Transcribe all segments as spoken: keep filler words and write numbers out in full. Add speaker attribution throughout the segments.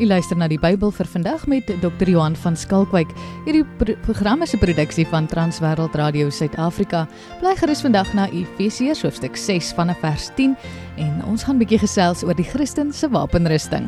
Speaker 1: U luister na die Bybel vir vandag met dokter Johan van Skalkwyk. Hierdie pro- program is 'n produksie van Transwêreld Radio Suid-Afrika. Bly gerus vandag na Efesiërs hoofstuk ses vanaf vers tien en ons gaan 'n bietjie gesels oor die Christen se wapenrusting.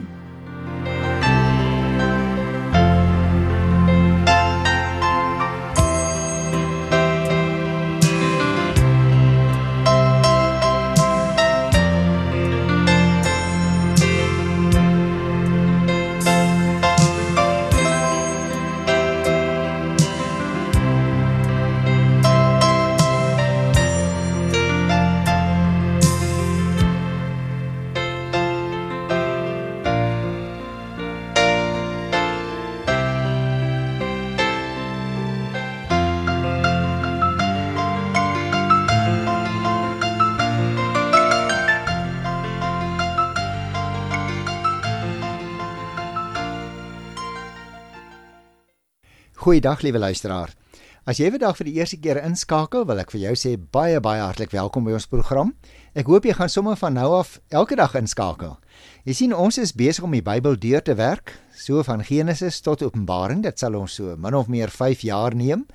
Speaker 2: Goeiedag, liewe luisteraar. As jy vandag vir die eerste keer inskakel, wil ek vir jou sê baie baie hartlik welkom by ons program. Ek hoop jy gaan sommer van nou af elke dag inskakel. Jy sien, ons is besig om die Bybel deur te werk, so van Genesis tot Openbaring. Dit sal ons so min of meer vyf jaar neem.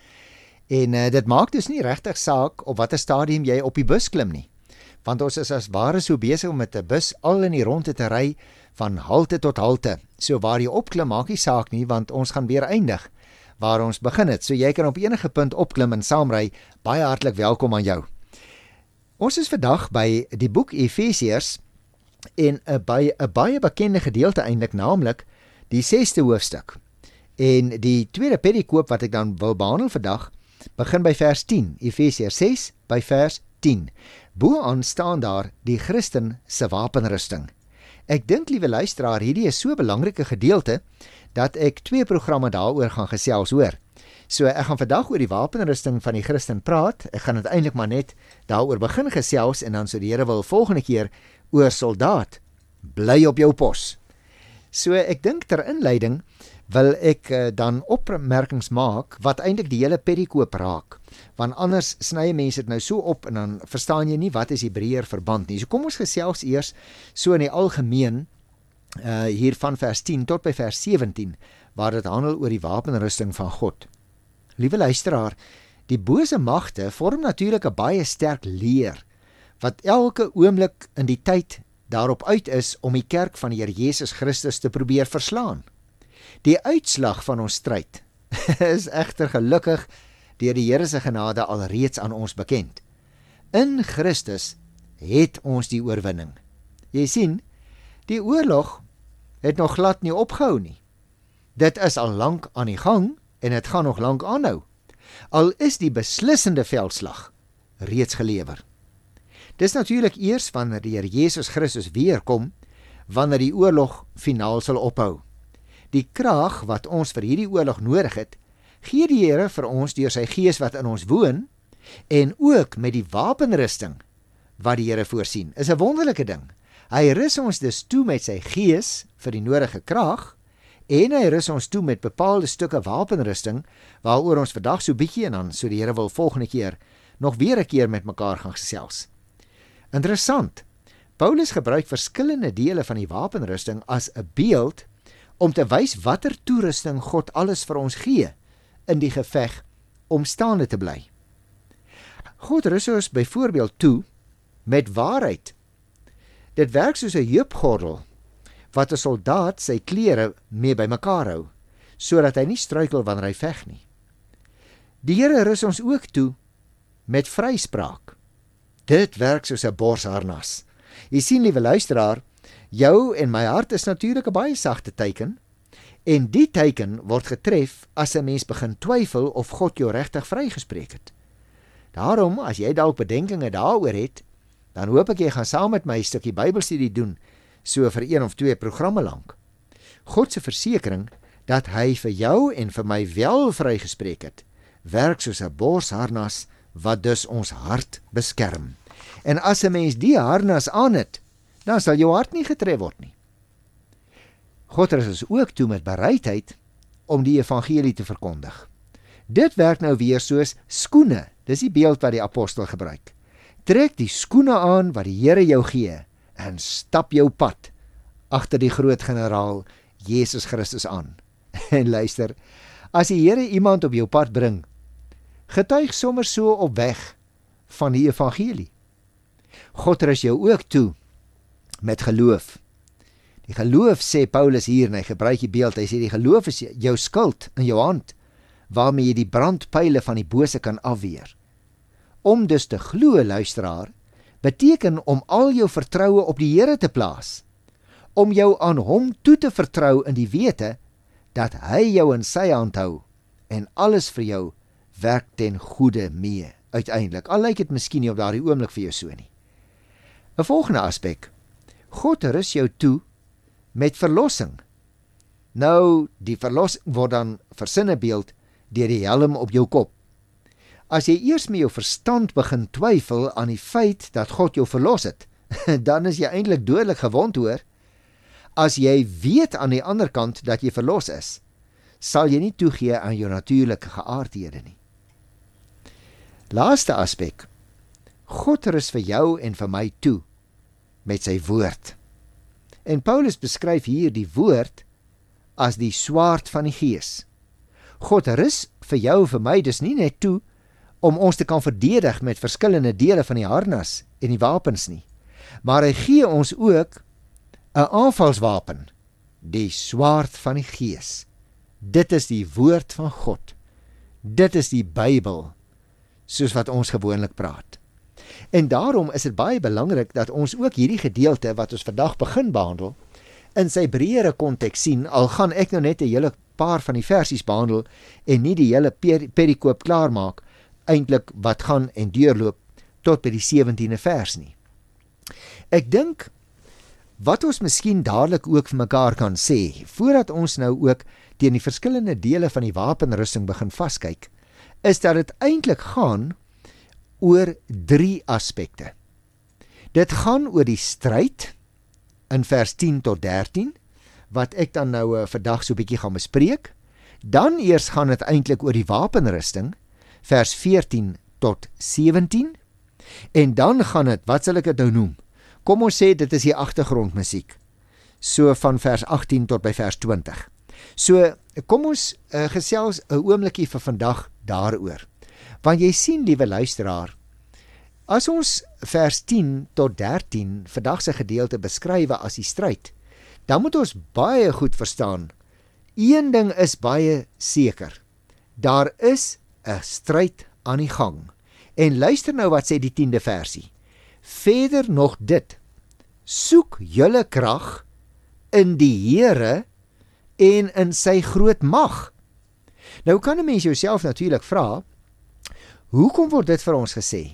Speaker 2: En uh, dit maak dus nie regtig saak op watter stadium jy op die bus klim nie. Want ons is as ware so besig om met 'n bus al in die ronde te ry van halte tot halte. So waar jy opklim maak nie saak nie, want ons gaan weer eindig waar ons begin het. So jy kan op enige punt opklim en saamry. Baie hartlik welkom aan jou. Ons is vandag by die boek Efesiërs en 'n baie 'n baie bekende gedeelte eintlik, naamlik die sesde hoofstuk. En die tweede perikoop wat ek dan wil behandel vandag, begin by vers tien. Efesiërs ses by vers tien. Bo-aan staan daar die Christen se wapenrusting. Ek dink, liewe luisteraar, hierdie is so 'n belangrike gedeelte dat ek twee programme daaroor gaan gesels hoor. So ek gaan vandag oor die wapenrusting van die Christen praat. Ek gaan uiteindelik maar net daaroor begin gesels en dan so die Here wil volgende keer oor soldaat. Bly op jou pos. So ek dink ter inleiding wil ek uh, dan opmerkings maak wat eintlik die hele perikoop raak. Want anders sny mense dit nou so op en dan verstaan jy nie wat is die breër verband nie. So kom ons gesels eers so in die algemeen Uh, hier van vers tien tot by vers sewentien, waar dit handel oor die wapenrusting van God. Liewe luisteraar, die bose magte vorm natuurlik 'n baie sterk leer, wat elke oomblik in die tyd daarop uit is om die kerk van die Here Jesus Christus te probeer verslaan. Die uitslag van ons stryd is egter gelukkig deur die Here se genade alreeds aan ons bekend. In Christus het ons die oorwinning. Jy sien, die oorlog het nog glad nie opgehou nie. Dit is al lank aan die gang en dit gaan nog lank aanhou. Al is die beslissende veldslag reeds gelewer. Dis natuurlik eers wanneer die Here Jesus Christus weer kom, wanneer die oorlog finaal sal ophou. Die krag wat ons vir hierdie oorlog nodig het, gee die Here vir ons deur sy Gees wat in ons woon en ook met die wapenrusting wat die Here voorsien. Is 'n wonderlike ding. Hy rus ons dus toe met sy Gees vir die nodige krag en hy rus ons toe met bepaalde stukke wapenrusting waaroor ons vandag so bietjie en dan so die Here wil volgende keer nog weer 'n keer met mekaar gaan gesels. Interessant. Paulus gebruik verskillende dele van die wapenrusting as 'n beeld om te wys watter toerusting God alles vir ons gee in die geveg om staande te bly. God rus ons byvoorbeeld toe met waarheid. Dit werk soos 'n heupgordel wat 'n soldaat sy klere mee bymekaar hou, sodat hy nie struikel wanneer hy veg nie. Die Here rus ons ook toe met vryspraak. Dit werk soos 'n borsharnas. Jy sien, liewe luisteraar, jou en my hart is natuurlik 'n baie sagte teiken, en die teiken word getref as 'n mens begin twyfel of God jou regtig vrygespreek het. Daarom, as jy dalk bedenkinge daaroor het, dan hoop ek jy gaan saam met my 'n stukkie Bybelstudie doen, so vir een of twee programme lank. God se versekering dat hy vir jou en vir my wel vrygespreek het, werk soos 'n borsharnas wat dus ons hart beskerm. En as 'n mens die harnas aan het, dan sal jou hart nie getref word nie. God rus ons ook toe met bereidheid om die evangelie te verkondig. Dit werk nou weer soos skoene. Dis die beeld wat die apostel gebruik. Trek die skoene aan wat die Here jou gee en stap jou pad agter die groot generaal Jesus Christus aan. En luister, as die Here iemand op jou pad bring, getuig sommer so op weg van die evangelie. God rus jou ook toe met geloof. Die geloof, sê Paulus hier, en hy gebruik die beeld, hy sê die geloof is jou skild in jou hand, waarmee jy die brandpyle van die bose kan afweer. Om dus te glo, luisteraar, beteken om al jou vertroue op die Here te plaas, om jou aan hom toe te vertrou in die wete, dat hy jou in sy hand hou, en alles vir jou werk ten goeie mee, uiteindelik, al lyk dit miskien nie op daardie oomblik vir jou so nie. 'n Volgende aspek, God rus jou toe met verlossing. Nou, die verlossing word dan versinnebeeld deur die helm op jou kop. As jy eers met jou verstand begin twyfel aan die feit dat God jou verlos het, dan is jy eintlik dodelik gewond, hoor. As jy weet aan die ander kant dat jy verlos is, sal jy nie toegee aan jou natuurlike geaardhede nie. Laaste aspek, God rus vir jou en vir my toe met sy woord. En Paulus beskryf hier die woord as die swaard van die gees. God rus vir jou en vir my dus nie net toe om ons te kan verdedig met verskillende dele van die harnas en die wapens nie, maar hy gee ons ook 'n aanvalswapen, die swaard van die gees. Dit is die woord van God. Dit is die Bybel, soos wat ons gewoonlik praat. En daarom is dit baie belangrik dat ons ook hierdie gedeelte wat ons vandag begin behandel, in sy breëre konteks sien, al gaan ek nou net 'n hele paar van die versies behandel en nie die hele per perikoop klaarmaak, eintlik wat gaan en deurloop tot by die sewentiende vers nie. Ek dink wat ons miskien dadelik ook vir mekaar kan sê, voordat ons nou ook teen die verskillende dele van die wapenrusting begin vaskyk, is dat dit eintlik gaan oor drie aspekte. Dit gaan oor die stryd in vers tien tot dertien, wat ek dan nou uh, vandag so 'n bietjie gaan bespreek. Dan eers gaan dit eintlik oor die wapenrusting, vers veertien tot sewentien, en dan gaan dit, wat sal ek dit nou noem? Kom ons sê dit is die agtergrondmusiek, so van vers agtien tot by vers twintig. So, kom ons uh, gesels 'n oombliekie vir vandag daaroor. Want jy sien, liewe luisteraar, as ons vers tien tot dertien vandag se gedeelte beskryf as die stryd, dan moet ons baie goed verstaan, een ding is baie seker, daar is 'n stryd aan die gang. En luister nou wat sê die tiende versie. Verder nog dit, soek julle krag in die Here en in sy groot mag. Nou kan 'n mens jouself natuurlik vra, hoekom word dit vir ons gesê?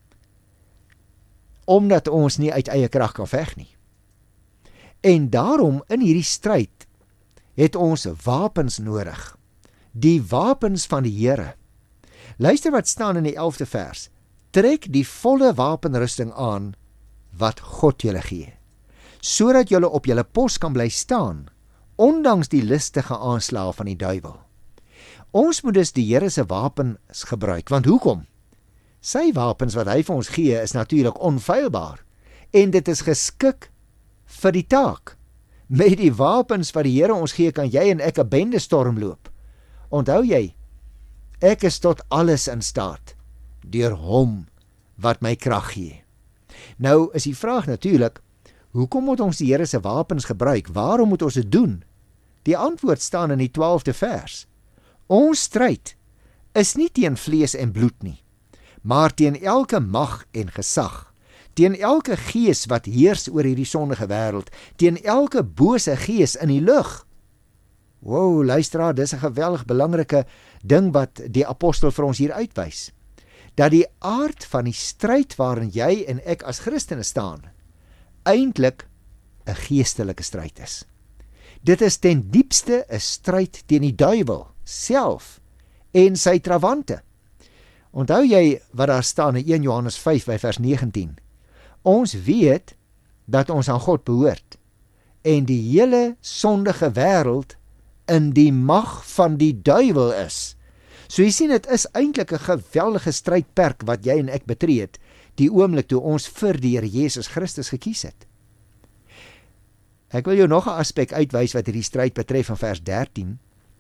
Speaker 2: Omdat ons nie uit eie krag kan veg nie. En daarom in hierdie stryd het ons wapens nodig. Die wapens van die Here. Luister wat staan in die elfde vers. Trek die volle wapenrusting aan wat God julle gee, sodat julle op julle pos kan bly staan, ondanks die listige aanslae van die duiwel. Ons moet dus die Here se wapens gebruik, want hoekom? Sy wapens wat hy vir ons gee is natuurlik onfeilbaar, en dit is geskik vir die taak. Met die wapens wat die Here ons gee, kan jy en ek 'n bende stormloop. Onthou jy, ek is tot alles in staat, deur hom wat my krag gee. Nou is die vraag natuurlik, hoekom moet ons die Here se wapens gebruik? Waarom moet ons dit doen? Die antwoord staan in die twaalfde vers. Ons stryd is nie teen vlees en bloed nie, maar teen elke mag en gesag, teen elke gees wat heers oor hierdie sondige wêreld, teen elke bose gees in die lug. Wow, luisteraar, dis 'n geweldig belangrike ding wat die apostel vir ons hier uitwys. Dat die aard van die stryd waarin jy en ek as Christene staan, eintlik 'n geestelike stryd is. Dit is ten diepste 'n stryd teen die duiwel self en sy trawante. Onthou jy wat daar staan in een Johannes vyf by vers negentien? Ons weet dat ons aan God behoort en die hele sondige wêreld in die mag van die duiwel is. So jy sien, dit is eintlik 'n geweldige strydperk wat jy en ek betree het, die oomblik toe ons vir die Here Jesus Christus gekies het. Ek wil jou nog 'n aspek uitwys wat hierdie stryd betref van vers dertien.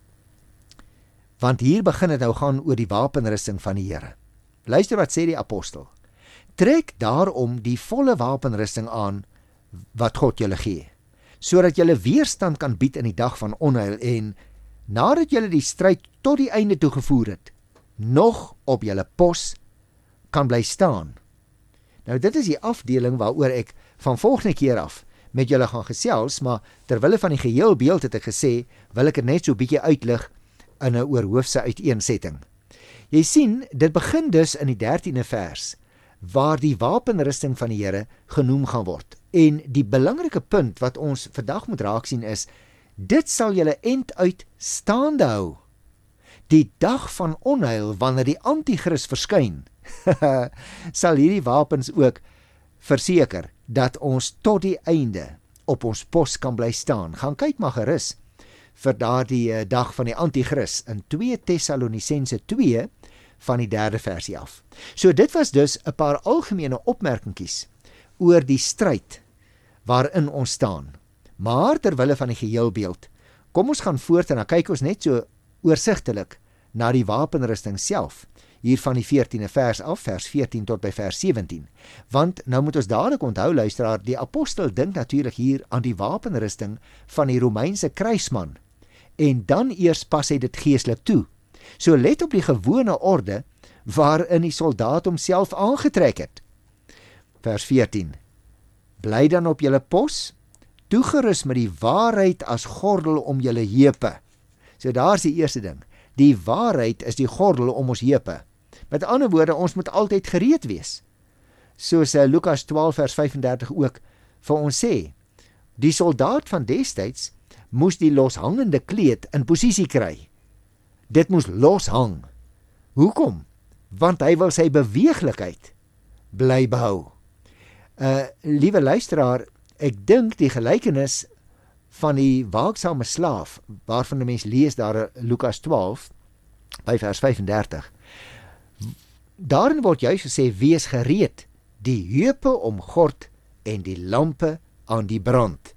Speaker 2: Want hier begin dit nou gaan oor die wapenrusting van die Here. Luister wat sê die apostel. Trek daarom die volle wapenrusting aan wat God julle gee, sodat julle weerstand kan bied in die dag van onheil en nadat julle die stryd tot die einde toegevoer het, nog op julle pos kan bly staan. Nou dit is die afdeling waaroor ek van volgende keer af met julle gaan gesels, maar terwille van die geheel beeld het ek gesê, wil ek het net so 'n bietjie uitlig in 'n oorhoofse uiteensetting. Jy sien, dit begin dus in die dertiende vers, waar die wapenrusting van die Here genoem gaan word. En die belangrike punt wat ons vandag moet raak sien is, dit sal julle end uit staande hou. Die dag van onheil, wanneer die anti-kris verskyn, sal hierdie wapens ook verseker dat ons tot die einde op ons pos kan bly staan. Gaan kyk maar gerus vir daardie dag van die anti-kris in twee Tessalonisense twee van die derde versie af. So dit was dus 'n paar algemene opmerkingies oor die stryd waarin ons staan. Maar terwille van die geheelbeeld, kom ons gaan voort en dan kyk ons net so oorsigtelik na die wapenrusting self, hier van die veertiende vers af, vers veertien tot by vers sewentien. Want nou moet ons dadelik onthou, luisteraar, die apostel dink natuurlik hier aan die wapenrusting van die Romeinse kruisman, en dan eers pas hy dit geestelik toe. So let op die gewone orde waarin die soldaat homself aangetrek het. Vers veertien. Bly dan op julle pos, toegerus met die waarheid as gordel om julle heupe. So daar is die eerste ding. Die waarheid is die gordel om ons heupe. Met ander woorde, ons moet altyd gereed wees. Soos uh, Lukas twaalf vers vyfendertig ook vir ons sê, die soldaat van destyds moes die loshangende kleed in posisie kry. Dit moes loshang. Hoekom? Want hy wil sy beweeglikheid bly behou. Uh, liewe luisteraar, ek dink die gelykenis van die waaksame slaaf, waarvan 'n mens lees daar Lukas twaalf, by vers vyfendertig, daarin word juist gesê, wees gereed, die heupe omgord en die lampe aan die brand.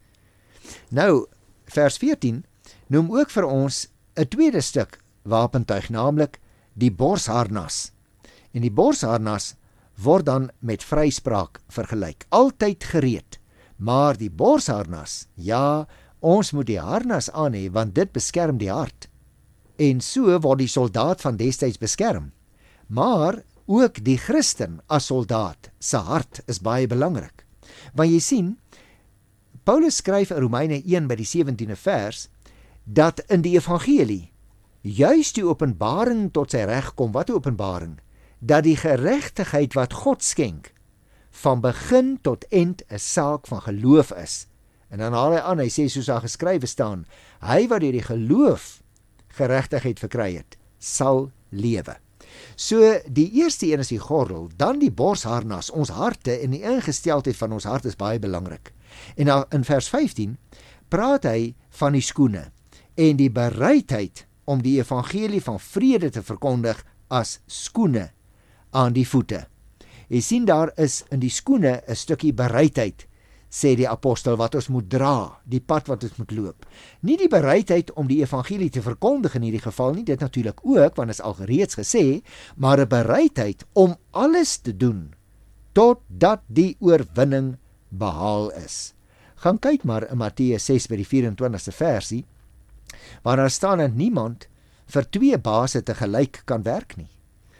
Speaker 2: Nou, vers veertien noem ook vir ons 'n tweede stuk wapentuig, naamlik die borsharnas. En die borsharnas word dan met vryspraak vergelyk, altyd gereed. Maar die borsharnas, ja, ons moet die harnas aan hê, want dit beskerm die hart. En so word die soldaat van destyds beskerm. Maar ook die Christen as soldaat, se hart is baie belangrik. Want jy sien, Paulus skryf in Romeine een by die sewentiende vers, dat in die evangelie juist die openbaring tot sy reg kom. Wat 'n openbaring? Dat die geregtigheid wat God skenk, van begin tot eind 'n saak van geloof is. En dan haal hy aan, hy sê soos daar geskrywe staan, hy wat deur die geloof geregtigheid verkry het, sal lewe. So die eerste een is die gordel, dan die borsharnas, ons harte en die ingesteldheid van ons hart is baie belangrik. En nou in vers vyftien praat hy van die skoene en die bereidheid om die evangelie van vrede te verkondig as skoene aan die voete. Jy sien, daar is in die skoene 'n stukkie bereidheid, sê die apostel, wat ons moet dra, die pad wat ons moet loop. Nie die bereidheid om die evangelie te verkondig in hierdie geval nie, dit natuurlik ook, want dit is al reeds gesê, maar 'n bereidheid om alles te doen totdat die oorwinning behaal is. Gaan kyk maar in Matteus ses by die vyf-en-twintigste versie, waar daar staan dat niemand vir twee baase te gelyk kan werk nie.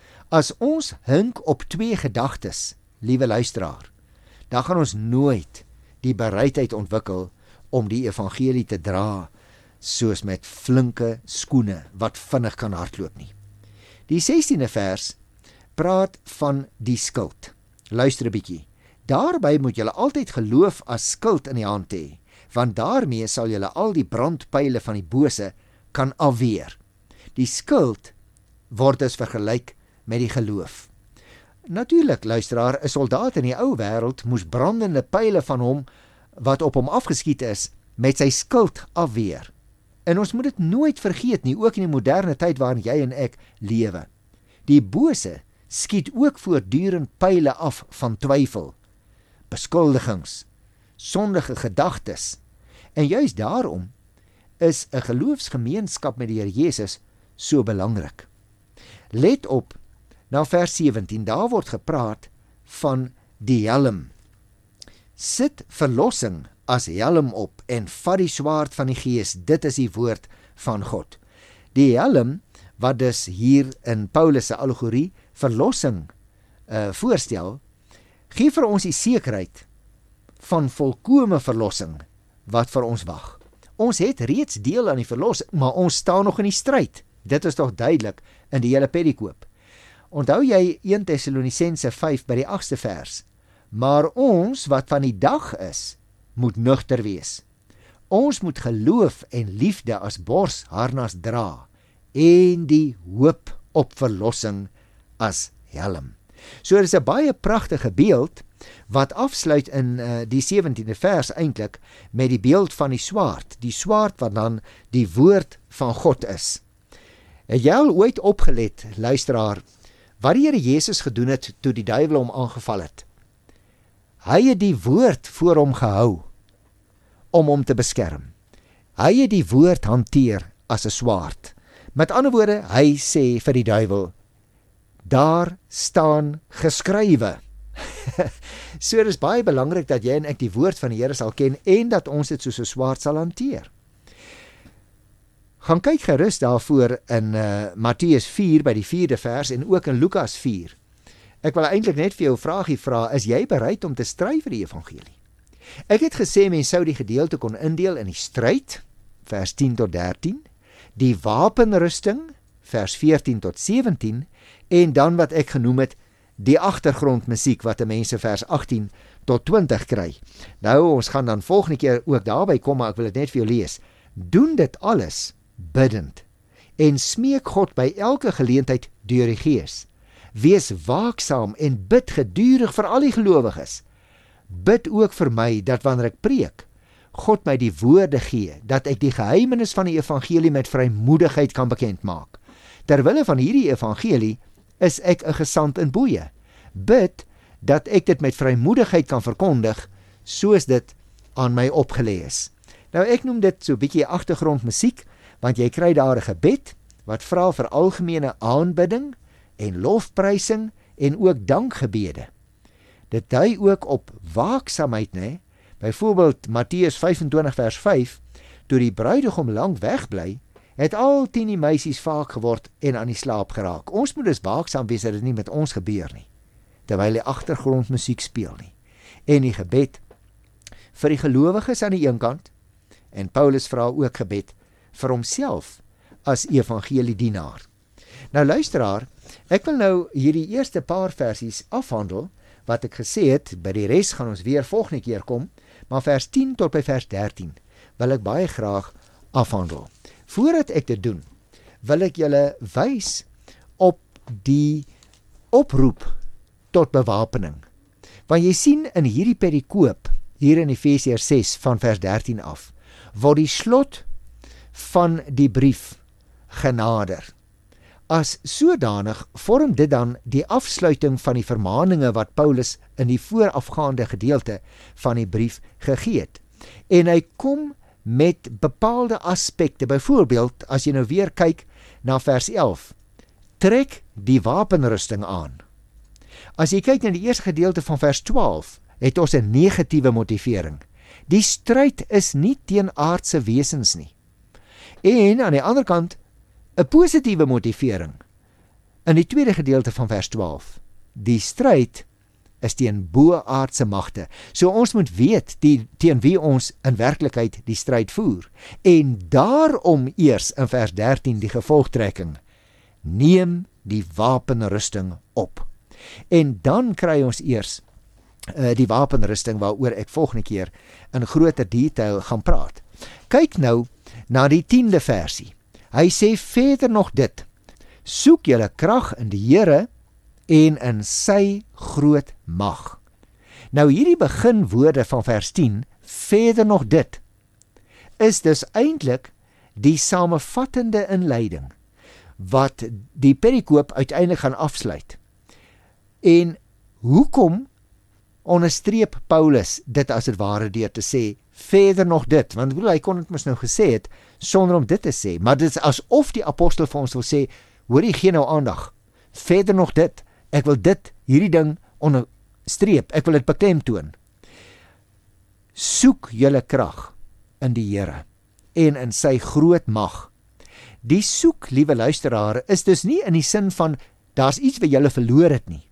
Speaker 2: As ons hink op twee gedagtes, liewe luisteraar, dan gaan ons nooit die bereidheid ontwikkel om die evangelie te dra, soos met flinke skoene wat vinnig kan hardloop nie. Die sestiende vers praat van die skild. Luister 'n bietjie. Daarby moet julle altyd geloof as skild in die hand hê, want daarmee sal julle al die brandpyle van die bose kan afweer. Die skild word dus vergelyk met die geloof. Natuurlik, luisteraar, 'n soldaat in die ou wêreld moes brandende pyle van hom wat op hom afgeskiet is, met sy skild afweer. En ons moet dit nooit vergeet nie, ook in die moderne tyd waarin jy en ek lewe. Die bose skiet ook voortdurend pyle af van twyfel, beskuldigings, sondige gedagtes En juist daarom is 'n geloofsgemeenskap met die Here Jesus so belangrik. Let op na vers sewentien, daar word gepraat van die helm. Sit verlossing as helm op en vat die swaard van die Gees, dit is die woord van God. Die helm, wat dus hier in Paulus se allegorie verlossing uh, voorstel, gee vir ons die sekerheid van volkome verlossing wat vir ons wag. Ons het reeds deel aan die verlossing, maar ons staan nog in die stryd. Dit is toch duidelik in die hele perikoop. Onthou jy eerste Tessalonisense vyf by die agste vers? Maar ons wat van die dag is, moet nugter wees. Ons moet geloof en liefde as borsharnas dra en die hoop op verlossing as helm. So dit is 'n baie pragtige beeld wat afsluit in uh, die sewentiende vers eintlik met die beeld van die swaard, die swaard wat dan die woord van God is. Het jy al ooit opgelet, luisteraar, wat die Here Jesus gedoen het toe die duiwel hom aangeval het? Hy het die woord voor hom gehou om hom te beskerm. Hy het die woord hanteer as 'n swaard. Met ander woorde, hy sê vir die duiwel, daar staan geskrywe. So dit is baie belangrik dat jy en ek die woord van die Here sal ken en dat ons dit soos 'n swaard sal hanteer. Gaan kyk gerus daarvoor in uh, Matteus vier by die vierde vers en ook in Lukas vier. Ek wil eintlik net vir jou 'n vraagie vra, is jy bereid om te stry vir die evangelie? Ek het gesê mens sou die gedeelte kon indeel in die stryd, vers tien tot dertien, die wapenrusting, vers veertien tot sewentien, en dan wat ek genoem het, die agtergrondmusiek wat die mense vers agttien tot twintig kry. Nou, ons gaan dan volgende keer ook daarby kom, maar ek wil dit net vir jou lees. Doen dit alles biddend en smeek God by elke geleentheid deur die Gees. Wees waaksaam en bid gedurig vir al die gelowiges. Bid ook vir my dat wanneer ek preek, God my die woorde gee, dat ek die geheimenis van die evangelie met vrymoedigheid kan bekend maak. Terwille van hierdie evangelie is ek 'n gesant in boeye. Bid dat ek dit met vrymoedigheid kan verkondig, soos dit aan my opgelê is. Nou ek noem dit so 'n bietjie agtergrondmusiek, want jy kry daar 'n gebed wat vra vir algemene aanbidding en lofprysing en ook dankgebede. Dit dui ook op waaksaamheid, né? Byvoorbeeld Matteus vyf-en-twintig vers vyf, toe die bruidegom lank wegbly, het al tien die meisies vaak geword en aan die slaap geraak. Ons moet dus waaksaam wees dat dit nie met ons gebeur nie, terwyl die agtergrondmusiek speel nie. En die gebed vir die gelowiges aan die een kant, en Paulus vra ook gebed vir homself as evangeliedienaar. Nou luisteraar, ek wil nou hierdie eerste paar versies afhandel, wat ek gesê het, by die res gaan ons weer volgende keer kom, maar vers tien tot by vers dertien wil ek baie graag afhandel. Voordat ek dit doen, wil ek julle wys op die oproep tot bewapening. Want jy sien in hierdie perikoop, hier in Efesiërs ses van vers dertien af, word die slot van die brief genader. As sodanig vorm dit dan die afsluiting van die vermaninge wat Paulus in die voorafgaande gedeelte van die brief gegee het. En hy kom met bepaalde aspekte, byvoorbeeld as jy nou weer kyk na vers elf, trek die wapenrusting aan. As jy kyk na die eerste gedeelte van vers twaalf, het ons 'n negatiewe motivering. Die stryd is nie teen aardse wesens nie. En aan die ander kant, 'n positiewe motivering. In die tweede gedeelte van vers twaalf, die stryd is teen bo-aardse magte. So ons moet weet die, teen wie ons in werklikheid die stryd voer. En daarom eers in vers dertien die gevolgtrekking. Neem die wapenrusting op. En dan kry ons eers uh, die wapenrusting waaroor ek volgende keer in groter detail gaan praat. Kyk nou na die tiende versie. Hy sê verder nog dit, soek julle krag in die Here en in sy groot mag. Nou hierdie beginwoorde van vers tien, verder nog dit, is dus eintlik die samevattende inleiding, wat die perikoop uiteindelik gaan afsluit. En hoekom onderstreep Paulus dit as het ware deur te sê, verder nog dit, want hy kon dit mos nou gesê het, sonder om dit te sê, maar dit is asof die apostel vir ons wil sê, hoor jy, gee nou aandag, verder nog dit, ek wil dit, hierdie ding onderstreep, ek wil dit beklemtoon. Soek julle krag in die Here en in sy groot mag. Die soek, liewe luisteraar, is dus nie in die sin van, daar's iets wat julle verloor het nie.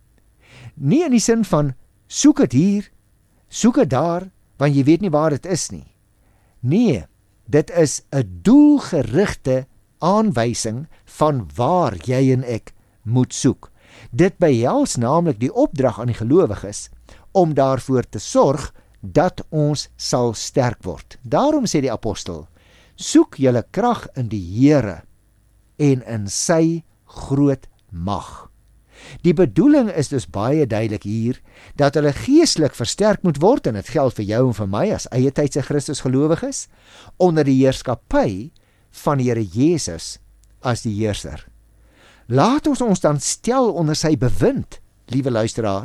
Speaker 2: Nie in die sin van, soek het hier, soek het daar, want jy weet nie waar dit is nie. Nee, dit is 'n doelgerigte aanwysing van waar jy en ek moet soek. Dit behels naamlik die opdrag aan die gelowiges om daarvoor te sorg dat ons sal sterk word. Daarom sê die apostel, soek julle krag in die Here en in sy groot mag. Die bedoeling is dus baie duidelik hier, dat hulle geestelik versterk moet word, en dit geld vir jou en vir my as eie tydse Christus gelowiges, onder die heerskappy van die Here Jesus as die heerser. Laat ons ons dan stel onder sy bewind, liewe luisteraar.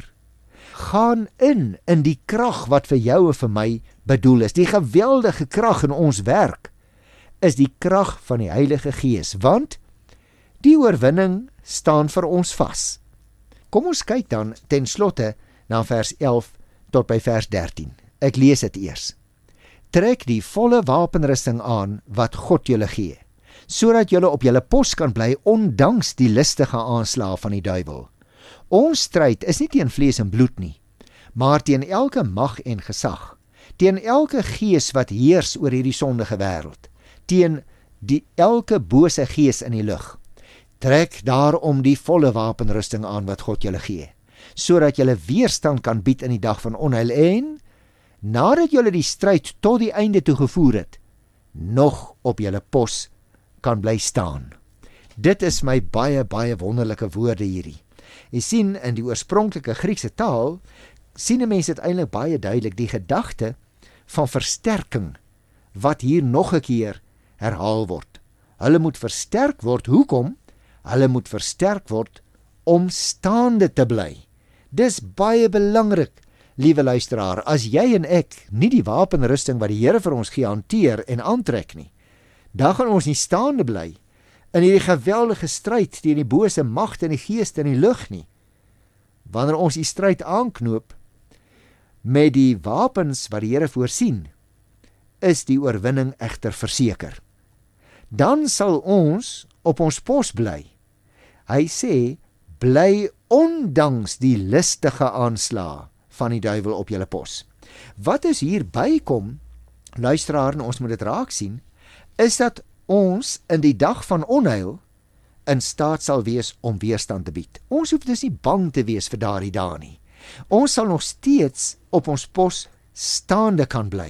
Speaker 2: Gaan in, in die krag wat vir jou en vir my bedoel is. Die geweldige krag in ons werk is die krag van die Heilige Gees, want die oorwinning staan vir ons vas. Kom ons kyk dan ten slotte na vers elf tot by vers dertien. Ek lees dit eers. Trek die volle wapenrusting aan wat God julle gee, sodat julle op julle pos kan bly ondanks die listige aanslae van die duiwel. Ons stryd is nie teen vlees en bloed nie, maar teen elke mag en gesag, teen elke gees wat heers oor hierdie sondige wêreld, teen die elke bose gees in die lug. Trek daarom die volle wapenrusting aan wat God julle gee, sodat julle weerstand kan bied in die dag van onheil en, nadat julle die stryd tot die einde toe gevoer het, nog op julle pos kan bly staan. Dit is my baie, baie wonderlike woorde hierdie. Jy sien, in die oorspronklike Griekse taal, sien 'n mens dit eintlik baie duidelik, die gedagte van versterking, wat hier nog 'n keer herhaal word. Hulle moet versterk word, hoekom? Hulle moet versterk word om staande te bly. Dis baie belangrik, liewe luisteraar, as jy en ek nie die wapenrusting wat die Here vir ons gee hanteer en aantrek nie, dan gaan ons nie staande bly in hierdie geweldige stryd teen die bose magte en die geeste in die lug nie. Wanneer ons die stryd aanknoop met die wapens wat die Here voorsien, is die oorwinning egter verseker. Dan sal ons op ons pos bly. Hy sê, bly ondanks die listige aanslae van die duiwel op julle pos. Wat is hier bykom, luisteraar, en ons moet dit raak sien, is dat ons in die dag van onheil in staat sal wees om weerstand te bied. Ons hoef dus nie bang te wees vir daardie dae nie. Ons sal nog steeds op ons pos staande kan bly,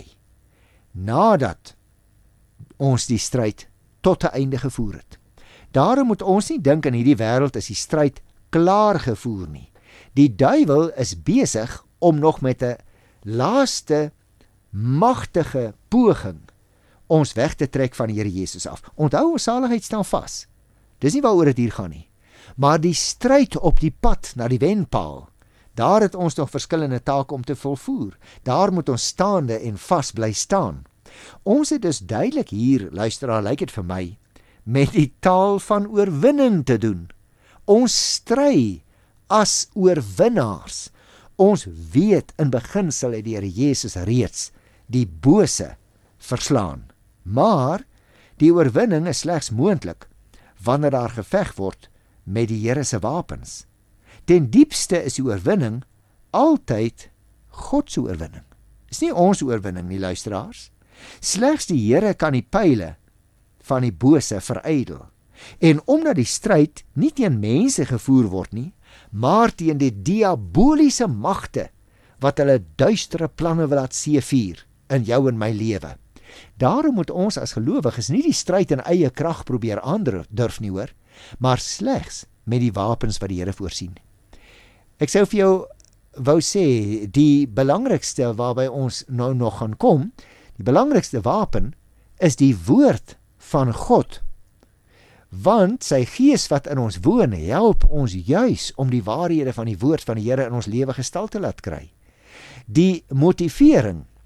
Speaker 2: nadat ons die stryd tot 'n einde gevoer het. Daarom moet ons nie dink in hierdie wêreld is die stryd klaar gevoer nie. Die duiwel is besig om nog met 'n laaste magtige poging ons weg te trek van die Here Jesus af. Onthou, ons saligheid staan vas. Dis nie waaroor dit hier gaan nie. Maar die stryd op die pad na die wenpaal, daar het ons nog verskillende take om te volvoer. Daar moet ons staande en vas bly staan. Ons het dus duidelik hier, luisteraar, lyk dit vir my, met die taal van oorwinning te doen. Ons stry as oorwinnaars. Ons weet in beginsel het die Here Jesus reeds die bose verslaan. Maar die oorwinning is slegs moontlik wanneer daar geveg word met die Here se wapens. Ten diepste is die oorwinning altyd God se oorwinning. Dis nie ons oorwinning nie, luisteraars. Slegs die Here kan die pile van die bose verydel. En omdat die stryd nie teen mense gevoer word nie, maar teen die diaboliese magte wat hulle duistere planne wil laat seevier in jou en my lewe. Daarom moet ons as gelowiges nie die stryd in eie krag probeer aandurf nie, hoor, maar slegs met die wapens wat die Here voorsien. Ek sou vir jou wou sê, die belangrikste waarby ons nou nog gaan kom, die belangrikste wapen is die woord van God. Want sy gees wat in ons woon, help ons juis om die waarhede van die woord van die Here in ons lewe gestal te laat kry. Die motivering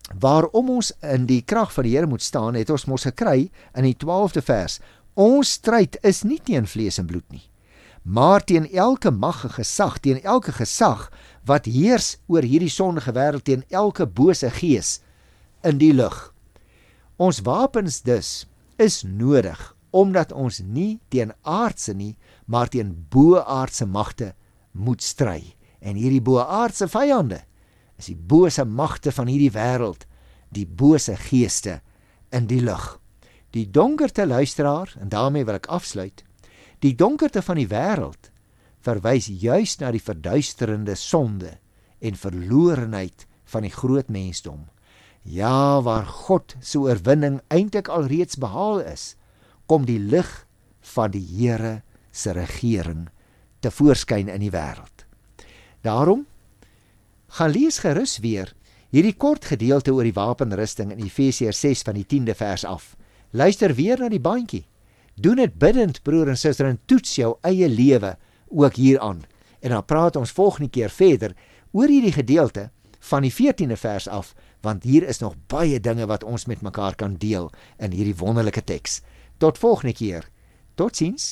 Speaker 2: waarom ons in die krag van die Here moet staan, het ons mos gekry in die twaalfde vers. Ons stryd is nie teen vlees en bloed nie, maar teen elke mag en gesag, teen elke gesag wat heers oor hierdie sondige wêreld, teen elke bose gees in die lug. Ons wapens dus is nodig, omdat ons nie teen aardse nie, maar teen bo-aardse magte moet stry. En hierdie bo-aardse vyande is die bose magte van hierdie wêreld, die bose geeste in die lug. Die donkerte, luisteraar, en daarmee wil ek afsluit, die donkerte van die wêreld verwys juis na die verduisterende sonde en verlorenheid van die groot mensdom. Ja, waar God se oorwinning eintlik al reeds behaal is, kom die lig van die Here se regering te voorskyn in die wêreld. Daarom, gaan lees gerus weer hierdie kort gedeelte oor die wapenrusting in Efesiërs ses van die tiende vers af. Luister weer na die bandjie. Doen dit bidtend, broer en suster, en toets jou eie lewe ook hieraan. En dan praat ons volgende keer verder oor hierdie gedeelte van die veertiende vers af, want hier is nog baie dinge wat ons met mekaar kan deel in hierdie wonderlike teks. Tot volgende keer. Totsiens.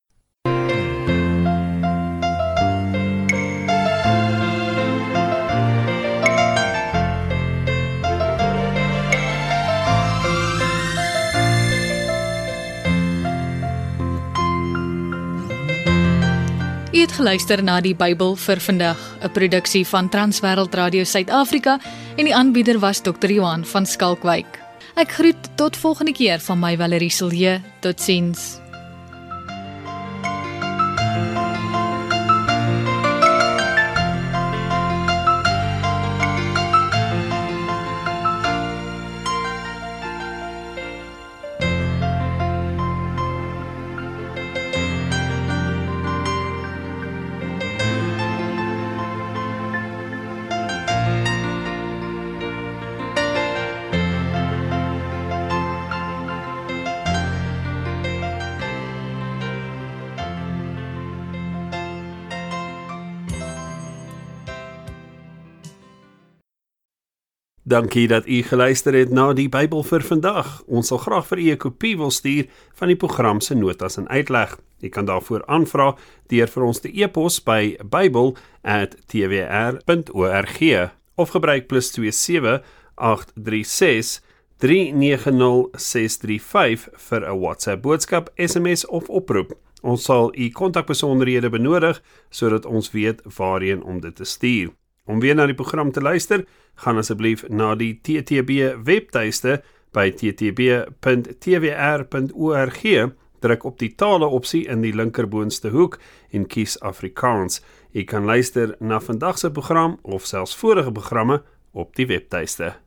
Speaker 1: U het geluister na die Bybel vir vandag, 'n produksie van Transwêreld Radio Suid-Afrika en die aanbieder was dokter Johan van Skalkwyk. Ek groet tot volgende keer van my Valerie Silje. Totsiens.
Speaker 3: Dankie dat u geluister het na die Bybel vir vandag. Ons sal graag vir u 'n kopie wil stuur van die program se notas en uitleg. U kan daarvoor aanvra deur vir ons te e-pos by bybel at t w r punt org of gebruik plus twee sewe agt drie ses drie nege nul ses drie vyf vir 'n WhatsApp boodskap, S M S of oproep. Ons sal u kontakbesonderhede benodig sodat ons weet waarheen om dit te stuur. Om weer na die program te luister, gaan asseblief na die T T B webtuiste by t t b punt t w r punt org, druk op die tale opsie in die linkerboonste hoek en kies Afrikaans. Jy kan luister na vandag se program of selfs vorige programme op die webtuiste.